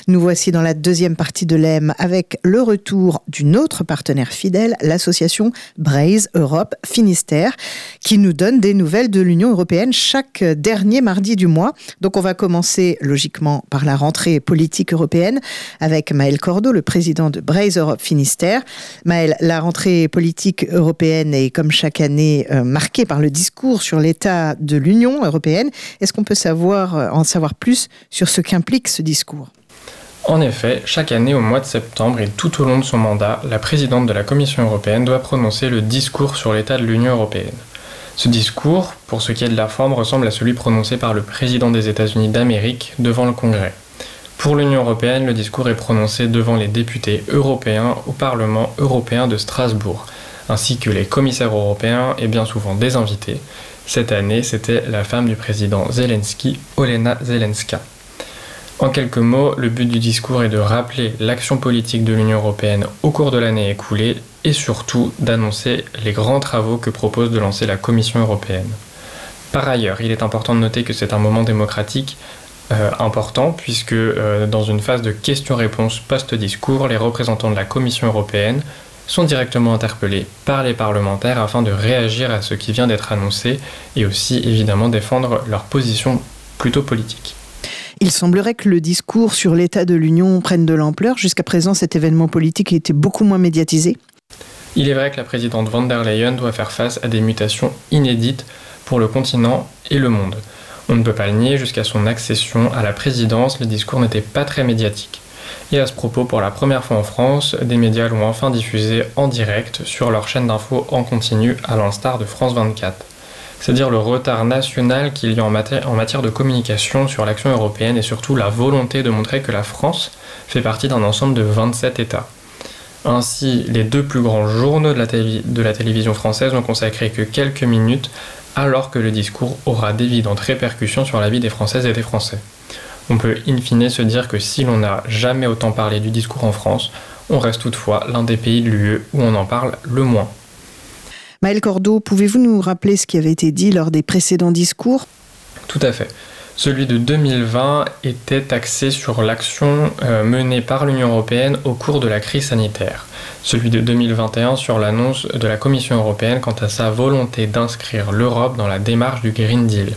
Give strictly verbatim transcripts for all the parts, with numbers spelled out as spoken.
Nous voici dans la deuxième partie de l'E M avec le retour d'une autre partenaire fidèle, l'association Braze Europe Finistère, qui nous donne des nouvelles de l'Union européenne chaque dernier mardi du mois. Donc on va commencer logiquement par la rentrée politique européenne avec Maël Cordeau, le président de Braze Europe Finistère. Maël, la rentrée politique européenne est comme chaque année euh, marquée par le discours sur l'état de l'Union européenne. Est-ce qu'on peut savoir, euh, en savoir plus sur ce qu'implique ce discours ? En effet, chaque année au mois de septembre et tout au long de son mandat, la présidente de la Commission européenne doit prononcer le discours sur l'état de l'Union européenne. Ce discours, pour ce qui est de la forme, ressemble à celui prononcé par le président des États-Unis d'Amérique devant le Congrès. Pour l'Union européenne, le discours est prononcé devant les députés européens au Parlement européen de Strasbourg, ainsi que les commissaires européens et bien souvent des invités. Cette année, c'était la femme du président Zelensky, Olena Zelenska. En quelques mots, le but du discours est de rappeler l'action politique de l'Union européenne au cours de l'année écoulée et surtout d'annoncer les grands travaux que propose de lancer la Commission européenne. Par ailleurs, il est important de noter que c'est un moment démocratique euh, important puisque euh, dans une phase de questions-réponses post-discours, les représentants de la Commission européenne sont directement interpellés par les parlementaires afin de réagir à ce qui vient d'être annoncé et aussi évidemment défendre leur position plutôt politique. Il semblerait que le discours sur l'état de l'Union prenne de l'ampleur. Jusqu'à présent, cet événement politique était beaucoup moins médiatisé. Il est vrai que la présidente von der Leyen doit faire face à des mutations inédites pour le continent et le monde. On ne peut pas le nier, jusqu'à son accession à la présidence, les discours n'étaient pas très médiatiques. Et à ce propos, pour la première fois en France, des médias l'ont enfin diffusé en direct sur leur chaîne d'infos en continu, à l'instar de France vingt-quatre. C'est dire le retard national qu'il y a en matière, en matière de communication sur l'action européenne et surtout la volonté de montrer que la France fait partie d'un ensemble de vingt-sept États. Ainsi, les deux plus grands journaux de la, télé- de la télévision française n'ont consacré que quelques minutes, alors que le discours aura d'évidentes répercussions sur la vie des Françaises et des Français. On peut in fine se dire que si l'on n'a jamais autant parlé du discours en France, on reste toutefois l'un des pays de l'U E où on en parle le moins. Maël Cordeau, pouvez-vous nous rappeler ce qui avait été dit lors des précédents discours ? Tout à fait. Celui de deux mille vingt était axé sur l'action euh, menée par l'Union européenne au cours de la crise sanitaire. Celui de deux mille vingt et un sur l'annonce de la Commission européenne quant à sa volonté d'inscrire l'Europe dans la démarche du Green Deal.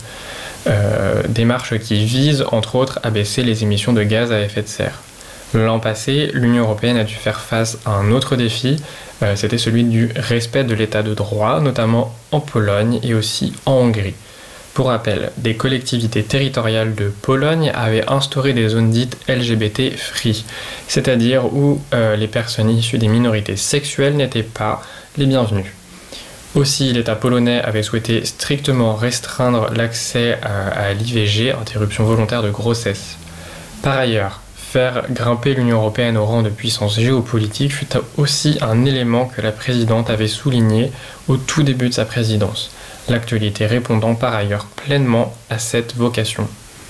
Euh, démarche qui vise, entre autres, à baisser les émissions de gaz à effet de serre. L'an passé, l'Union européenne a dû faire face à un autre défi, euh, c'était celui du respect de l'état de droit, notamment en Pologne et aussi en Hongrie. Pour rappel, des collectivités territoriales de Pologne avaient instauré des zones dites L G B T free, c'est-à-dire où euh, les personnes issues des minorités sexuelles n'étaient pas les bienvenues. Aussi, l'État polonais avait souhaité strictement restreindre l'accès à, à l'I V G, interruption volontaire de grossesse. Par ailleurs, faire grimper l'Union européenne au rang de puissance géopolitique fut aussi un élément que la présidente avait souligné au tout début de sa présidence, l'actualité répondant par ailleurs pleinement à cette vocation.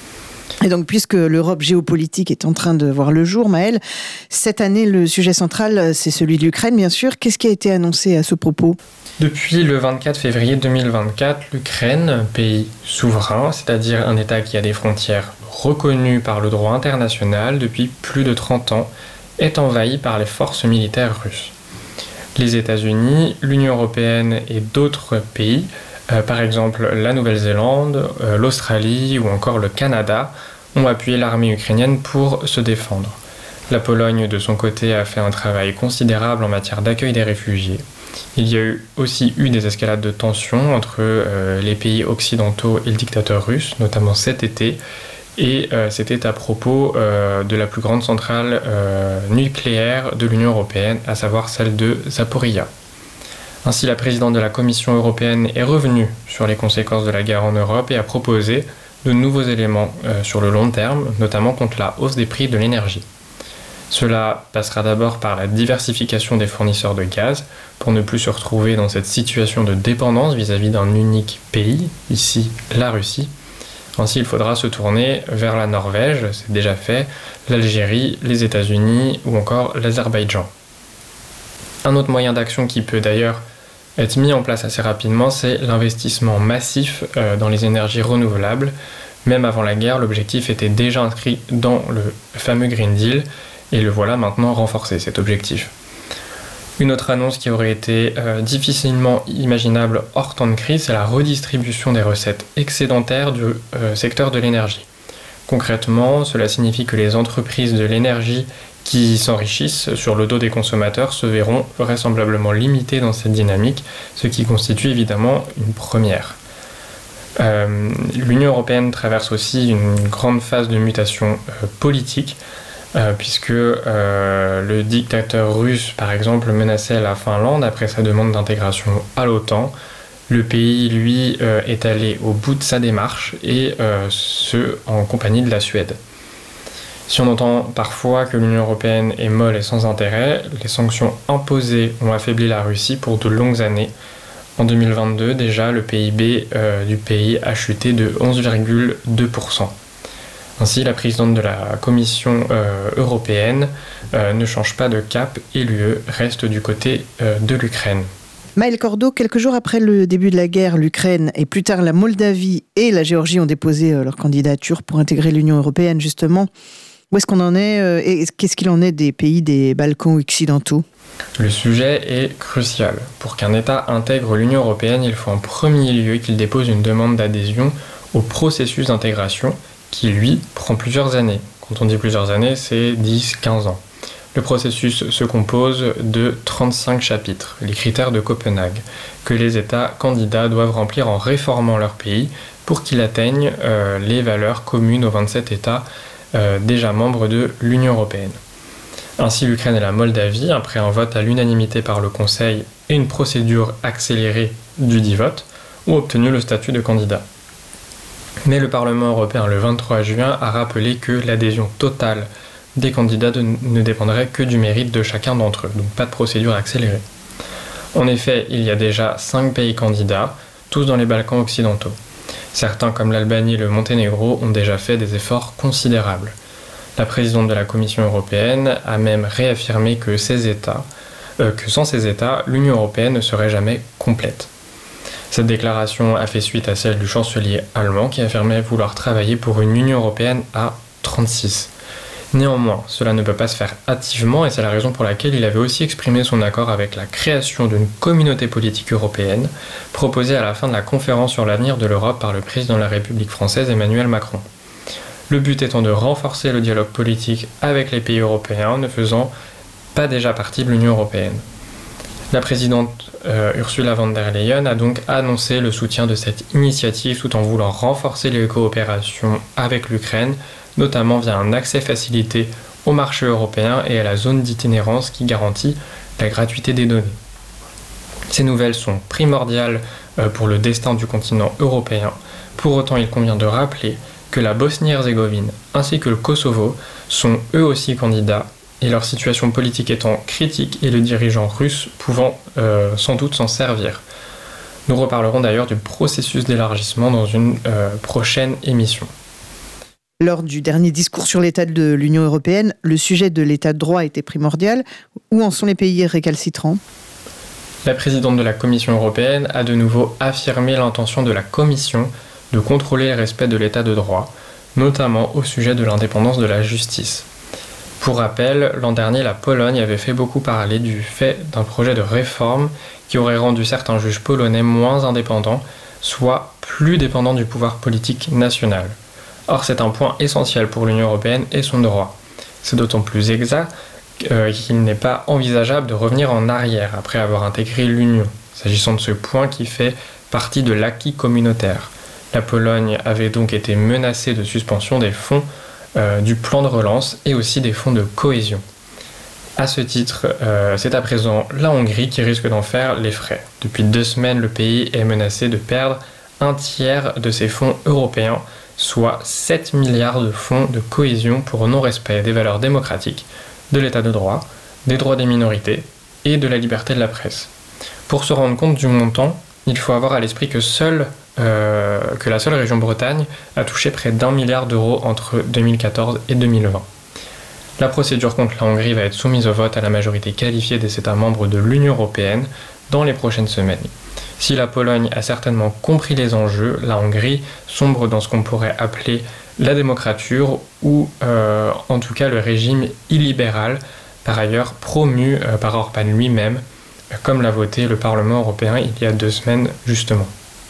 Et donc, puisque l'Europe géopolitique est en train de voir le jour, Maël, cette année, le sujet central, c'est celui de l'Ukraine, bien sûr. Qu'est-ce qui a été annoncé à ce propos ? Depuis le vingt-quatre février deux mille vingt-quatre, l'Ukraine, pays souverain, c'est-à-dire un État qui a des frontières reconnues par le droit international depuis plus de trente ans, est envahie par les forces militaires russes. Les États-Unis, l'Union européenne et d'autres pays, euh, par exemple la Nouvelle-Zélande, euh, l'Australie ou encore le Canada, ont appuyé l'armée ukrainienne pour se défendre. La Pologne, de son côté, a fait un travail considérable en matière d'accueil des réfugiés. Il y a eu aussi eu des escalades de tensions entre euh, les pays occidentaux et le dictateur russe, notamment cet été, et euh, c'était à propos euh, de la plus grande centrale euh, nucléaire de l'Union européenne, à savoir celle de Zaporizhzhia. Ainsi, la présidente de la Commission européenne est revenue sur les conséquences de la guerre en Europe et a proposé de nouveaux éléments euh, sur le long terme, notamment contre la hausse des prix de l'énergie. Cela passera d'abord par la diversification des fournisseurs de gaz pour ne plus se retrouver dans cette situation de dépendance vis-à-vis d'un unique pays, ici la Russie. Ainsi, il faudra se tourner vers la Norvège, c'est déjà fait, l'Algérie, les États-Unis ou encore l'Azerbaïdjan. Un autre moyen d'action qui peut d'ailleurs être mis en place assez rapidement, c'est l'investissement massif dans les énergies renouvelables, Même avant la guerre, l'objectif était déjà inscrit dans le fameux Green Deal, et le voilà maintenant renforcé, cet objectif. Une autre annonce qui aurait été euh, difficilement imaginable hors temps de crise, c'est la redistribution des recettes excédentaires du euh, secteur de l'énergie. Concrètement, cela signifie que les entreprises de l'énergie qui s'enrichissent sur le dos des consommateurs se verront vraisemblablement limitées dans cette dynamique, ce qui constitue évidemment une première. Euh, L'Union européenne traverse aussi une grande phase de mutation euh, politique, Euh, puisque euh, le dictateur russe, par exemple, menaçait la Finlande après sa demande d'intégration à l'OTAN. Le pays, lui, euh, est allé au bout de sa démarche, et euh, ce, en compagnie de la Suède. Si on entend parfois que l'Union européenne est molle et sans intérêt, les sanctions imposées ont affaibli la Russie pour de longues années. En deux mille vingt-deux, déjà, le P I B euh, du pays a chuté de onze virgule deux pour cent. Ainsi, la présidente de la Commission euh, européenne euh, ne change pas de cap et l'U E reste du côté euh, de l'Ukraine. Maël Cordo, quelques jours après le début de la guerre, l'Ukraine et plus tard la Moldavie et la Géorgie ont déposé euh, leur candidature pour intégrer l'Union européenne, justement. Où est-ce qu'on en est euh, et qu'est-ce qu'il en est des pays des Balkans occidentaux ? Le sujet est crucial. Pour qu'un État intègre l'Union européenne, il faut en premier lieu qu'il dépose une demande d'adhésion au processus d'intégration, qui, lui, prend plusieurs années. Quand on dit plusieurs années, c'est dix à quinze ans. Le processus se compose de trente-cinq chapitres, les critères de Copenhague, que les États candidats doivent remplir en réformant leur pays pour qu'il atteigne euh, les valeurs communes aux vingt-sept États euh, déjà membres de l'Union européenne. Ainsi, l'Ukraine et la Moldavie, après un vote à l'unanimité par le Conseil et une procédure accélérée du dit vote, ont obtenu le statut de candidat. Mais le Parlement européen, le vingt-trois juin, a rappelé que l'adhésion totale des candidats de, ne dépendrait que du mérite de chacun d'entre eux, donc pas de procédure accélérée. En effet, il y a déjà cinq pays candidats, tous dans les Balkans occidentaux. Certains, comme l'Albanie et le Monténégro, ont déjà fait des efforts considérables. La présidente de la Commission européenne a même réaffirmé que, ces États, euh, que sans ces États, l'Union européenne ne serait jamais complète. Cette déclaration a fait suite à celle du chancelier allemand qui affirmait vouloir travailler pour une Union européenne à trente-six. Néanmoins, cela ne peut pas se faire hâtivement et c'est la raison pour laquelle il avait aussi exprimé son accord avec la création d'une communauté politique européenne proposée à la fin de la conférence sur l'avenir de l'Europe par le président de la République française Emmanuel Macron. Le but étant de renforcer le dialogue politique avec les pays européens ne faisant pas déjà partie de l'Union européenne. La présidente euh, Ursula von der Leyen a donc annoncé le soutien de cette initiative tout en voulant renforcer les coopérations avec l'Ukraine, notamment via un accès facilité au marché européen et à la zone d'itinérance qui garantit la gratuité des données. Ces nouvelles sont primordiales euh, pour le destin du continent européen. Pour autant, il convient de rappeler que la Bosnie-Herzégovine ainsi que le Kosovo sont eux aussi candidats et leur situation politique étant critique et le dirigeant russe pouvant euh, sans doute s'en servir. Nous reparlerons d'ailleurs du processus d'élargissement dans une euh, prochaine émission. Lors du dernier discours sur l'état de l'Union européenne, le sujet de l'état de droit était primordial. Où en sont les pays récalcitrants ? La présidente de la Commission européenne a de nouveau affirmé l'intention de la Commission de contrôler le respect de l'état de droit, notamment au sujet de l'indépendance de la justice. Pour rappel, l'an dernier, la Pologne avait fait beaucoup parler du fait d'un projet de réforme qui aurait rendu certains juges polonais moins indépendants, soit plus dépendants du pouvoir politique national. Or, c'est un point essentiel pour l'Union européenne et son droit. C'est d'autant plus exact euh, qu'il n'est pas envisageable de revenir en arrière après avoir intégré l'Union, s'agissant de ce point qui fait partie de l'acquis communautaire. La Pologne avait donc été menacée de suspension des fonds Euh, du plan de relance et aussi des fonds de cohésion. À ce titre, euh, c'est à présent la Hongrie qui risque d'en faire les frais. Depuis deux semaines, le pays est menacé de perdre un tiers de ses fonds européens, soit sept milliards de fonds de cohésion pour non-respect des valeurs démocratiques, de l'état de droit, des droits des minorités et de la liberté de la presse. Pour se rendre compte du montant, il faut avoir à l'esprit que seule Euh, que la seule région Bretagne a touché près d'un milliard d'euros entre deux mille quatorze et deux mille vingt. La procédure contre la Hongrie va être soumise au vote à la majorité qualifiée des États membres de l'Union européenne dans les prochaines semaines. Si la Pologne a certainement compris les enjeux, la Hongrie sombre dans ce qu'on pourrait appeler la démocrature ou euh, en tout cas le régime illibéral, par ailleurs promu euh, par Orban lui-même, euh, comme l'a voté le Parlement européen il y a deux semaines justement.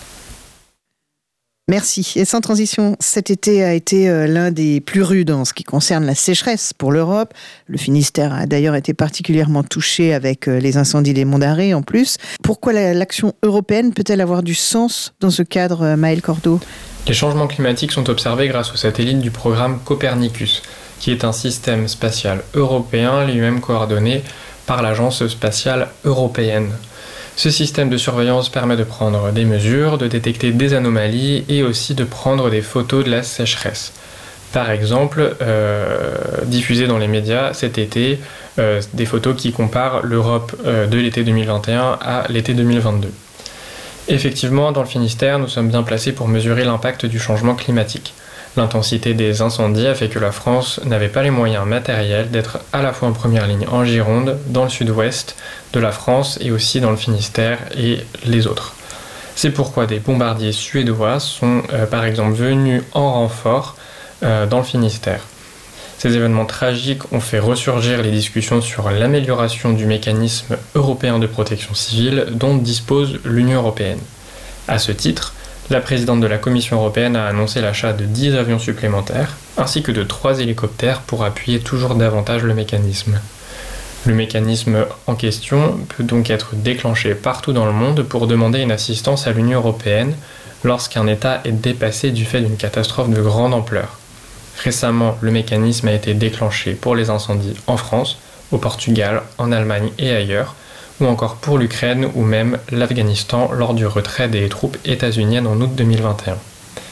Merci. Et sans transition, cet été a été l'un des plus rudes en ce qui concerne la sécheresse pour l'Europe. Le Finistère a d'ailleurs été particulièrement touché avec les incendies des Monts d'Arrée en plus. Pourquoi l'action européenne peut-elle avoir du sens dans ce cadre, Maël Cordeau ? Les changements climatiques sont observés grâce aux satellites du programme Copernicus, qui est un système spatial européen lui-même coordonné par l'Agence spatiale européenne. Ce système de surveillance permet de prendre des mesures, de détecter des anomalies et aussi de prendre des photos de la sécheresse. Par exemple, euh, diffusées dans les médias cet été, euh, des photos qui comparent l'Europe euh, de l'été deux mille vingt et un à l'été deux mille vingt-deux. Effectivement, dans le Finistère, nous sommes bien placés pour mesurer l'impact du changement climatique. L'intensité des incendies a fait que la France n'avait pas les moyens matériels d'être à la fois en première ligne en Gironde, dans le sud-ouest de la France et aussi dans le Finistère et les autres. C'est pourquoi des bombardiers suédois sont euh, par exemple venus en renfort euh, dans le Finistère. Ces événements tragiques ont fait ressurgir les discussions sur l'amélioration du mécanisme européen de protection civile dont dispose l'Union européenne. À ce titre, la présidente de la Commission européenne a annoncé l'achat de dix avions supplémentaires, ainsi que de trois hélicoptères pour appuyer toujours davantage le mécanisme. Le mécanisme en question peut donc être déclenché partout dans le monde pour demander une assistance à l'Union européenne lorsqu'un État est dépassé du fait d'une catastrophe de grande ampleur. Récemment, le mécanisme a été déclenché pour les incendies en France, au Portugal, en Allemagne et ailleurs, ou encore pour l'Ukraine ou même l'Afghanistan lors du retrait des troupes états-uniennes en août deux mille vingt et un.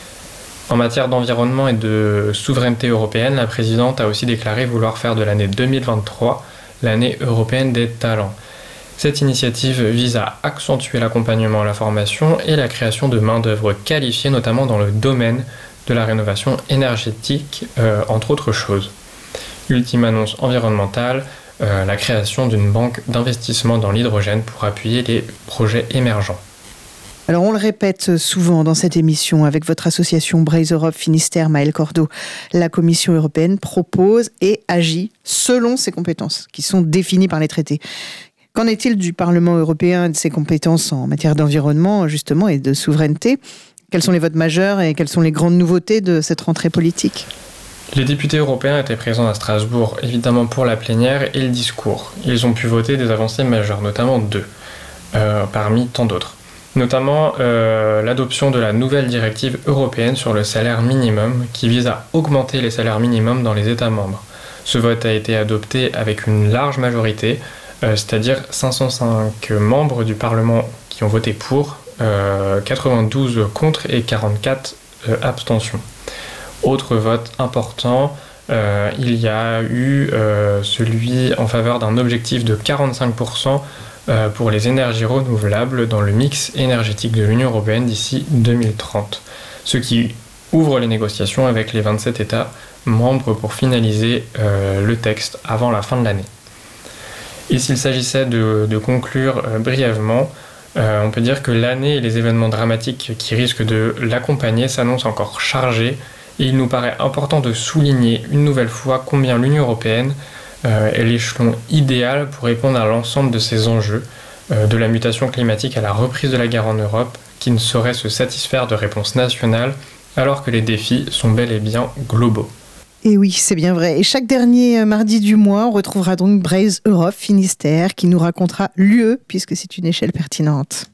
En matière d'environnement et de souveraineté européenne, la présidente a aussi déclaré vouloir faire de l'année deux mille vingt-trois l'année européenne des talents. Cette initiative vise à accentuer l'accompagnement à la formation et la création de main-d'œuvre qualifiée, notamment dans le domaine de la rénovation énergétique, euh, entre autres choses. Ultime annonce environnementale, Euh, la création d'une banque d'investissement dans l'hydrogène pour appuyer les projets émergents. Alors on le répète souvent dans cette émission avec votre association Braise Europe Finistère, Maël Cordeau, la Commission européenne propose et agit selon ses compétences qui sont définies par les traités. Qu'en est-il du Parlement européen et de ses compétences en matière d'environnement justement et de souveraineté ? Quels sont les votes majeurs et quelles sont les grandes nouveautés de cette rentrée politique ? Les députés européens étaient présents à Strasbourg, évidemment pour la plénière et le discours. Ils ont pu voter des avancées majeures, notamment deux, euh, parmi tant d'autres. Notamment euh, l'adoption de la nouvelle directive européenne sur le salaire minimum, qui vise à augmenter les salaires minimums dans les États membres. Ce vote a été adopté avec une large majorité, euh, c'est-à-dire cinq cent cinq membres du Parlement qui ont voté pour, euh, quatre-vingt-douze contre et quarante-quatre euh, abstentions. Autre vote important, euh, il y a eu euh, celui en faveur d'un objectif de quarante-cinq pour cent euh, pour les énergies renouvelables dans le mix énergétique de l'Union européenne d'ici deux mille trente, ce qui ouvre les négociations avec les vingt-sept États membres pour finaliser euh, le texte avant la fin de l'année. Et s'il s'agissait de, de conclure euh, brièvement, euh, on peut dire que l'année et les événements dramatiques qui risquent de l'accompagner s'annoncent encore chargés. Et il nous paraît important de souligner une nouvelle fois combien l'Union européenne euh, est l'échelon idéal pour répondre à l'ensemble de ces enjeux, euh, de la mutation climatique à la reprise de la guerre en Europe, qui ne saurait se satisfaire de réponses nationales, alors que les défis sont bel et bien globaux. Et oui, c'est bien vrai. Et chaque dernier mardi du mois, on retrouvera donc Braise Europe Finistère qui nous racontera l'U E, puisque c'est une échelle pertinente.